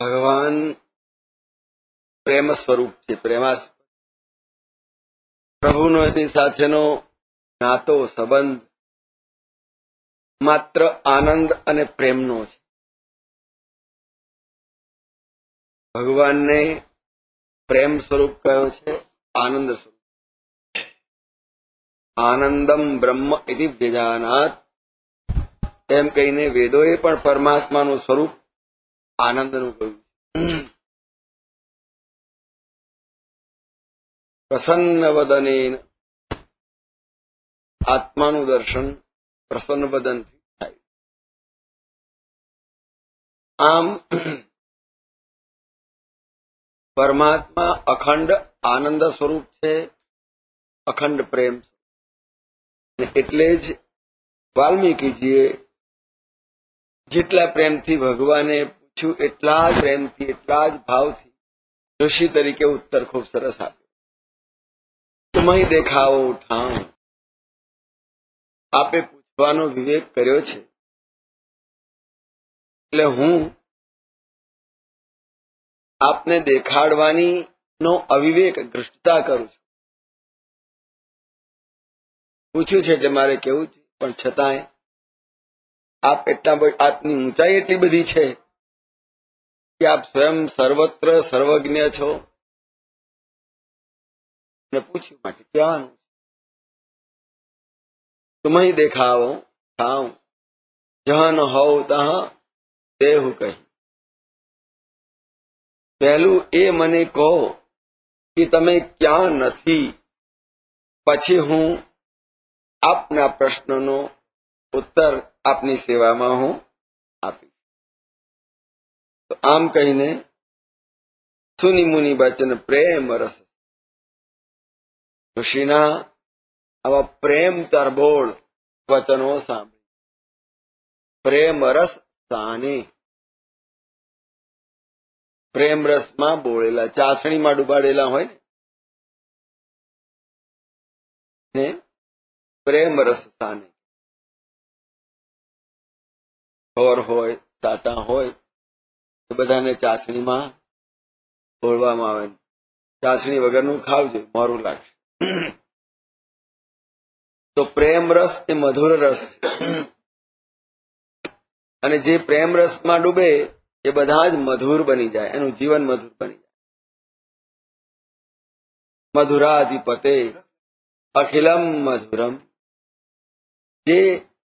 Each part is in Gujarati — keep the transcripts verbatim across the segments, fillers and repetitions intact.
ભગવાન પ્રેમ સ્વરૂપ છે. પ્રેમાસ પ્રભુનો એની સાથેનો નાતો સંબંધ માત્ર આનંદ અને પ્રેમનો છે. ભગવાનને પ્રેમ સ્વરૂપ કયો છે, આનંદ સ્વરૂપ. આનંદમ બ્રહ્મ ઇતિ વ્યજાનાત એમ કહીને વેદોએ પણ પરમાત્માનું સ્વરૂપ આનંદનું કહ્યું. પ્રસન્ન વદનેન આત્માનું દર્શન પ્રસન્ન વદનથી થાય. આમ પરમાત્મા અખંડ આનંદ સ્વરૂપ છે, અખંડ પ્રેમ. એટલે જ વાલ્મીકીજીએ જેટલા પ્રેમથી ભગવાને પૂછ્યું એટલા જ પ્રેમથી એટલા જ ભાવથી ઋષિ તરીકે ઉત્તર ખૂબ સરસ આપ્યો. તુમય દેખાવો ઠામ. આપે પૂછવાનો વિવેક કર્યો છે એટલે હું આપને દેખાડવાની નો અવિવેક દૃષ્ટતા કરું છું. પૂછ્યું છે એટલે મારે કેવું છે, પણ છતાંય આપ એટલા આપની ઊંચાઈ એટલી બધી છે કે આપ સ્વયં સર્વત્ર સર્વજ્ઞ છો. ને પૂછ્યું માટે કહેવાનું તુમય દેખાવો ઠામ જહ ન હોવ તહ દેહુ કહી. પહેલું એ મને કહો કે તમે ક્યાં નથી, પછી હું આપના પ્રશ્નનો ઉત્તર આપની સેવામાં હું આપીશ. તો આમ કહીને સુની મુનિ વચન પ્રેમ રસ. ઋષિના આવા પ્રેમ તરબોળ વચનો સાંભળી પ્રેમ રસ સાને. પ્રેમ રસમાં બોળેલા, ચાસણીમાં ડુબાડેલા હોય ને પ્રેમ રસ સાને. ખોર હોય, સાટા હોય તો બધાને ચાસણીમાં બોળવામાં આવે. ચાસણી વગરનું ખાવજો, મારું લાગશે. તો પ્રેમ રસ એ મધુર રસ, અને જે પ્રેમ રસમાં ડૂબે એ બધા જ મધુર બની જાય, એનું જીવન મધુર બની જાય. મધુરાધિપતે અખિલમ મધુરમ. જે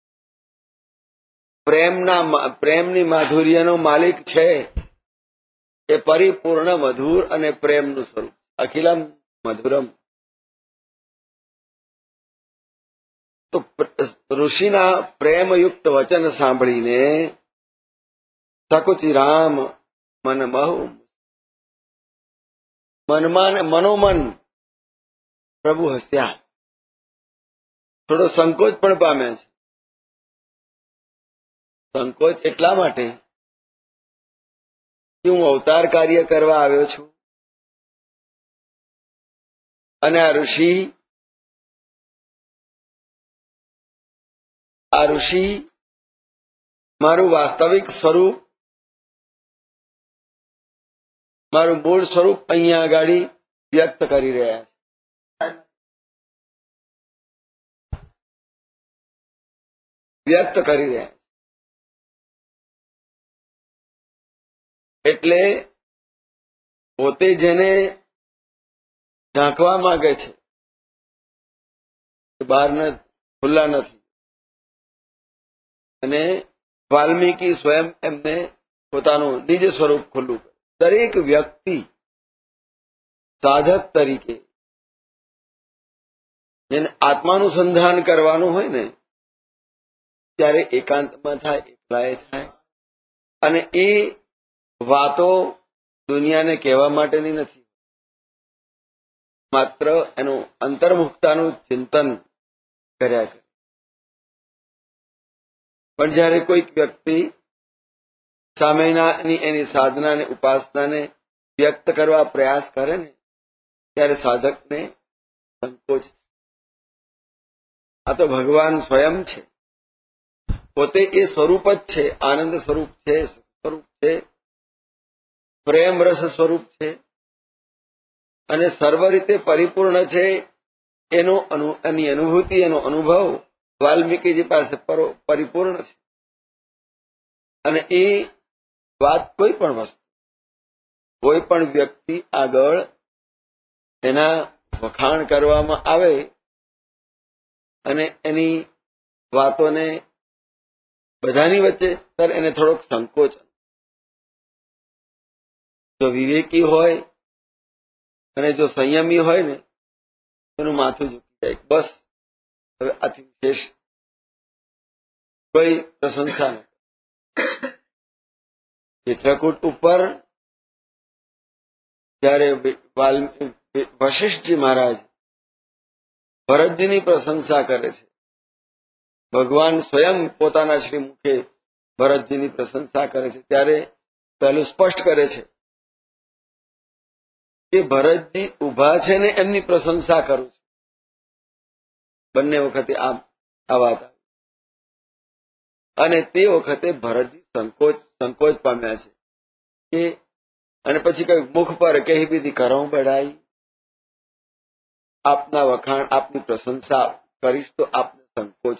પ્રેમના પ્રેમની માધુર્યનો માલિક છે એ પરિપૂર્ણ મધુર અને પ્રેમનું સ્વરૂપ. અખિલમ મધુરમ. તો ઋષિના પ્રેમયુક્ત વચન સાંભળીને સકુચિ રામ મન બહુ મનમાં ને મનોમન પ્રભુ હસ્યા. થોડો સંકોચ પણ પામ્યા છે. સંકોચ એટલા માટે કે હું અવતાર કાર્ય કરવા આવ્યો છું અને આ ઋષિ આ ઋષિ મારું વાસ્તવિક સ્વરૂપ, મારું મૂળ સ્વરૂપ અહીંયા આગળ વ્યક્ત કરી રહ્યા છે. વ્યક્ત કરી રહ્યા એટલે પોતે જેને ઢાંકવા માંગે છે બહાર ખુલ્લા નથી, અને વાલ્મીકી સ્વયં એમને પોતાનું નિજ સ્વરૂપ ખુલ્લું કરે. દરેક વ્યક્તિ સાધક તરીકે જેને આત્માનુસંધાન કરવાનું હોય ને ત્યારે એકાંતમાં થાય, એકલાએ થાય. અને એ વાતો દુનિયાને કહેવા માટેની નથી, માત્ર એનું અંતર્મુખતાનું ચિંતન કર્યા કરે. પણ જયારે કોઈક વ્યક્તિ સામેનાની એની સાધનાને ઉપાસનાને વ્યક્ત કરવા પ્રયાસ કરે ને ત્યારે સાધકને સંકોચ થાય. આ તો ભગવાન સ્વયં છે, પોતે એ સ્વરૂપ જ છે, આનંદ સ્વરૂપ છે, સુખ સ્વરૂપ છે. પ્રેમ રસ સ્વરૂપ છે અને સર્વ રીતે પરિપૂર્ણ છે. એનો એની અનુભૂતિ, એનો અનુભવ વાલ્મીકીજી પાસે પરિપૂર્ણ છે. અને એ વાત કોઈ પણ વસ્તુ, કોઈ પણ વ્યક્તિ આગળ એના વખાણ કરવામાં આવે અને એની વાતોને બધાની વચ્ચે એને થોડોક સંકોચ, જો વિવેકી હોય અને જો સંયમી હોય ને એનું માથું ઝૂકી જાય. બસ હવે આથી વિશેષ કોઈ પ્રશંસા નથી. ચિત્રકૂટ ઉપર જયારે વશિષ્ઠજી મહારાજ ભરતજીની પ્રશંસા કરે છે, ભગવાન સ્વયં પોતાના શ્રી મુખે ભરતજીની પ્રશંસા કરે છે, ત્યારે પહેલું સ્પષ્ટ કરે છે કે ભરતજી ઉભા છે ને એમની પ્રશંસા કરું છું. બંને વખતે આ વાત આવી અને તે વખતે ભરતજી સંકોચ સંકોચ પામ્યા છે કે અને પછી કઈ મુખ પર કહી દીધી કરું બડાઈ, આપના વખાણ, આપની પ્રશંસા કરીશ તો આપને સંકોચ.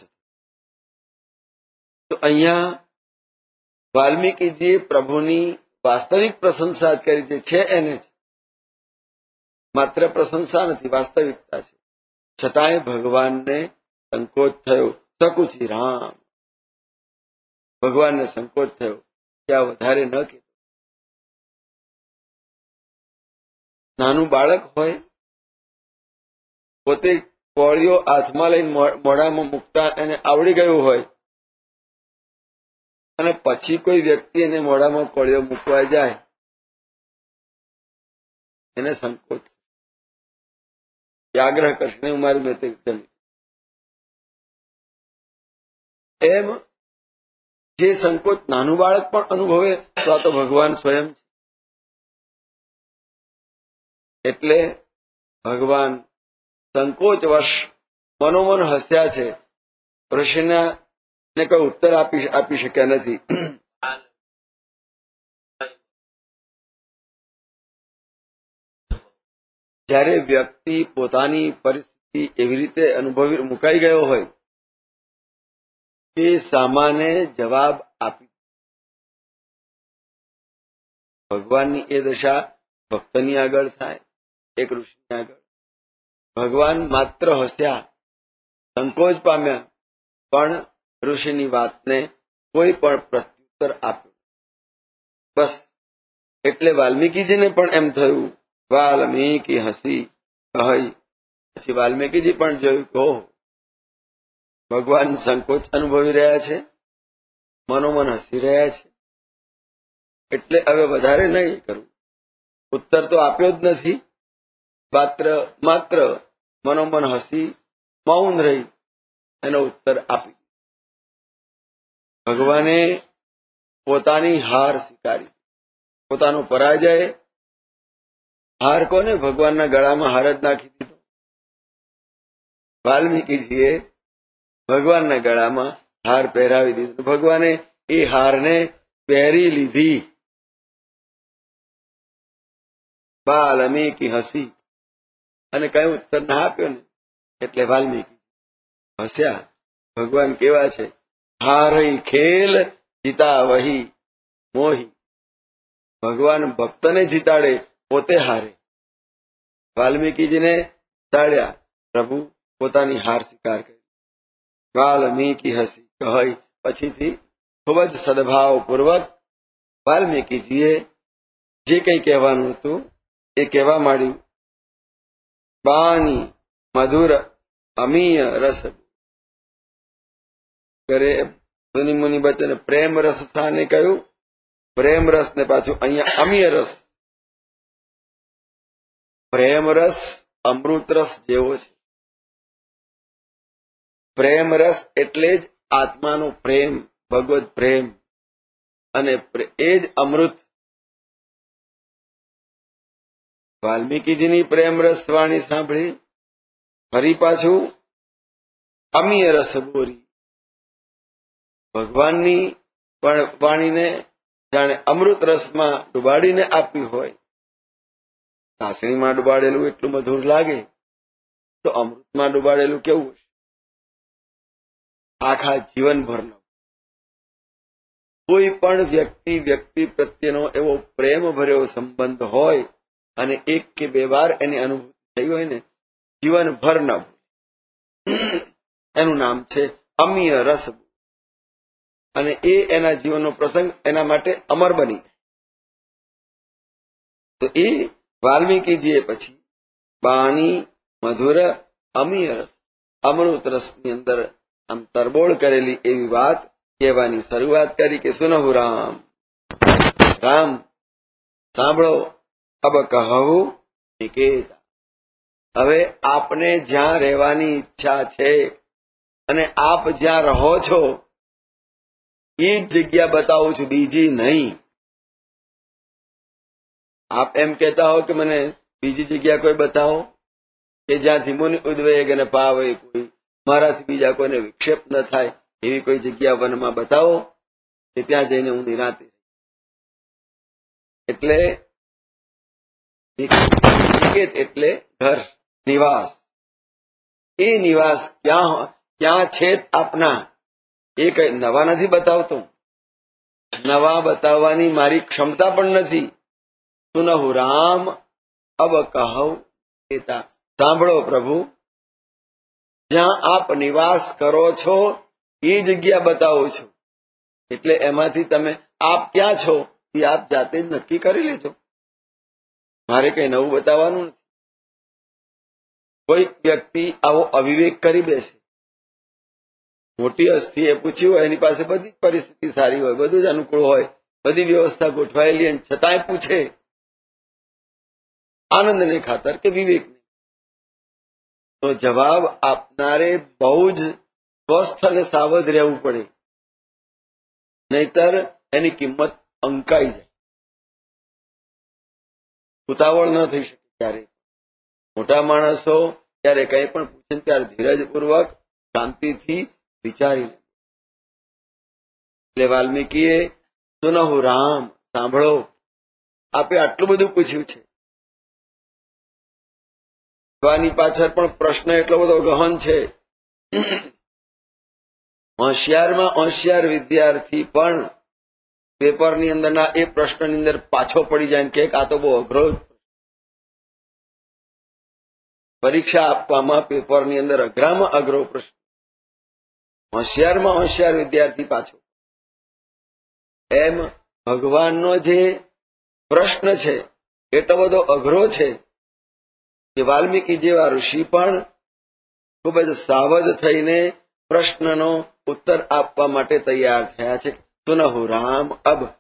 તો અહીંયા વાલ્મીકીજીએ પ્રભુની વાસ્તવિક પ્રશંસા કરી, જે છે એને જ, માત્ર પ્રશંસા નથી, વાસ્તવિકતા છે. છતાંય ભગવાનને સંકોચ થયો. સકુચી રામ, ભગવાનને સંકોચ થયો કે આ વધારે ન કીધું. નાનું બાળક હોય, પોતે કોળીઓ હાથમાં લઈને મોઢામાં મૂકતા એને આવડી ગયું હોય અને પછી કોઈ વ્યક્તિ એને મોઢામાં કોળીઓ મૂકવા જાય, એને સંકોચ, આગ્રહ કરશે હું મારી મેં જમી. એમ જે સંકોચ નાનું બાળક પણ અનુભવે તો આ તો ભગવાન સ્વયં છે. એટલે ભગવાન સંકોચ વશ મનોમન હસ્યા છે. ઋષિના ને કોઈ ઉત્તર આપી આપી શક્યા નથી. જ્યારે વ્યક્તિ પોતાની પરિસ્થિતિ એવી રીતે અનુભવી મુકાઈ ગયો હોય કે સામાને જવાબ આપી, ભગવાનની એ દશા ભક્તની આગળ થાય, એક ઋષિની આગળ. ભગવાન માત્ર હસ્યા, સંકોચ પામ્યા, પણ ઋષિની વાતને કોઈ પણ પ્રત્યુત્તર આપ્યું. બસ એટલે વાલ્મીકીજીને પણ એમ થયું, વાલ્મીકી હસી કહી. પછી વાલ્મીકીજી પણ જોયું કે ઓહ, ભગવાન સંકોચ અનુભવી રહ્યા છે, મનોમન હસી રહ્યા છે, એટલે હવે વધારે નહીં કરવું. ઉત્તર તો આપ્યો જ નથી, માત્ર માત્ર મનોમન હસી મૌન રહી એનો ઉત્તર આપી. ભગવાને પોતાની હાર સ્વીકારી, પોતાનો પરાજય. હાર કોને? ભગવાનના ગળામાં હાર જ નાખી દીધો. વાલ્મીકીજીએ ભગવાનના ગળામાં હાર પહેરાવી દીધો. ભગવાને એ હારને પહેરી લીધી. વાલ્મીકી હસી અને કઈ ઉત્તર ના આપ્યો ને એટલે વાલ્મીકી હસ્યા. ભગવાન કેવા છે? હારઈ ખેલ જીતા વહી મોહી. ભગવાન ભક્તને જીતાડે, પોતે હારે. વાલ્મીકીજીને જીતાડ્યા, પ્રભુ પોતાની હાર સ્વીકાર કરી. વાલ્મીકી હસી કહી. પછીથી ખૂબ જ સદભાવ પૂર્વક વાલ્મીકીજીએ જે કંઈ કહેવાનું હતું એ કહેવા માંડ્યું. બાની મધુર અમીય રસ કરે. મુનિ મુનિ બચન પ્રેમ રસ સ્થાને કહ્યું, પ્રેમ રસ ને પાછું અહીંયા અમીય રસ. પ્રેમ રસ અમૃત રસ જેવો છે. પ્રેમ રસ એટલે જ આત્માનો પ્રેમ, ભગવત પ્રેમ, અને એ જ અમૃત. વાલ્મીકીજીની પ્રેમ રસ વાણી સાંભળી, ફરી પાછું અમીય રસ બોરી. ભગવાનની પણ વાણીને જાણે અમૃત રસમાં ડુબાડીને આપ્યું હોય. ચાસણીમાં ડુબાડેલું એટલું મધુર લાગે તો અમૃતમાં ડુબાડેલું કેવું હશે? આખા જીવનભરનો. કોઈ પણ વ્યક્તિ વ્યક્તિ પ્રત્યેનો એવો પ્રેમ ભર્યો સંબંધ હોય અને એક કે બે વાર એની અનુભૂતિ થઈ હોય ને, જીવનભર ન ભૂલે. એનું નામ છે અમીય રસ. અને એ એના જીવનનો પ્રસંગ એના માટે અમર બની જાય. તો એ વાલ્મીકીજીએ પછી બાણી મધુર અમીય રસ, અમૃત રસની અંદર આમ તરબોળ કરેલી એવી વાત કહેવાની શરૂઆત કરી કે સુનહુ રામ, રામ સાંભળો, અબ કહું નિકેતા. હવે આપને જ્યાં રહેવાની ઈચ્છા છે અને આપ જ્યાં રહો છો એ જ જગ્યા બતાવું છું, બીજી નહીં. આપ એમ કહેતા હો કે મને બીજી જગ્યા કોઈ બતાવો કે જ્યાંથી મુનિ ઉદ્વેગ અને પાવે, કોઈ મારાથી બીજા કોઈને વિક્ષેપ ન થાય એવી કોઈ જગ્યા વનમાં બતાવો કે ત્યાં જઈને હું નિરાંતે. એટલે નિકેત એટલે ઘર, નિવાસ. એ નિવાસ ક્યાં ક્યાં છે આપના, એ કઈ નવા નથી બતાવતો. નવા બતાવવાની મારી ક્ષમતા પણ નથી. સુનહુ રામ અબ કહું નિકેતા. સાંભળો પ્રભુ, જ્યાં આપ નિવાસ કરો છો એ જગ્યા બતાવું છું. એટલે એમાંથી તમે આપ ક્યાં છો એ આપ જાતે જ નક્કી કરી લેજો. મારે કઈ નવું બતાવવાનું નથી. કોઈ વ્યક્તિ આવો અવિવેક કરી બેસે. મોટી હસ્તીએ પૂછ્યું હોય, એની પાસે બધી પરિસ્થિતિ સારી હોય, બધું જ અનુકૂળ હોય, બધી વ્યવસ્થા ગોઠવાયેલી, અને છતાંય પૂછે આનંદને ખાતર કે વિવેકને, તો જવાબ આપનારે બહુ જ સ્વસ્થ અને સાવધ રહેવું પડે, નહીતર એની કિંમત અંકાઈ જાય. ઉતાવળ ન થઈ શકે. ત્યારે મોટા માણસો ત્યારે કંઈ પણ પૂછે ત્યારે ધીરજપૂર્વક શાંતિથી વિચારી લે. એટલે વાલ્મીકીએ સુનહુ રામ, સાંભળો, આપે આટલું બધું પૂછ્યું છે. ની પાછળ પણ પ્રશ્ન એટલો બધો ગહન છે. હોશિયારમાં હોશિયાર વિદ્યાર્થી પણ પેપરની અંદરના એ પ્રશ્નની અંદર પાછો પડી જાય કે આ તો બહુ અઘરો. પરીક્ષા આપવામાં પેપરની અંદર અઘરામાં અઘરો પ્રશ્ન, હોશિયારમાં હોશિયાર વિદ્યાર્થી પાછો. એમ ભગવાનનો જે પ્રશ્ન છે એટલો બધો અઘરો છે કે વાલ્મીકી જેવા ઋષિ પણ ખૂબ જ સાવધ થઈને પ્રશ્નનો ઉત્તર આપવા માટે તૈયાર થયા છે. સુનહુ રામ અબ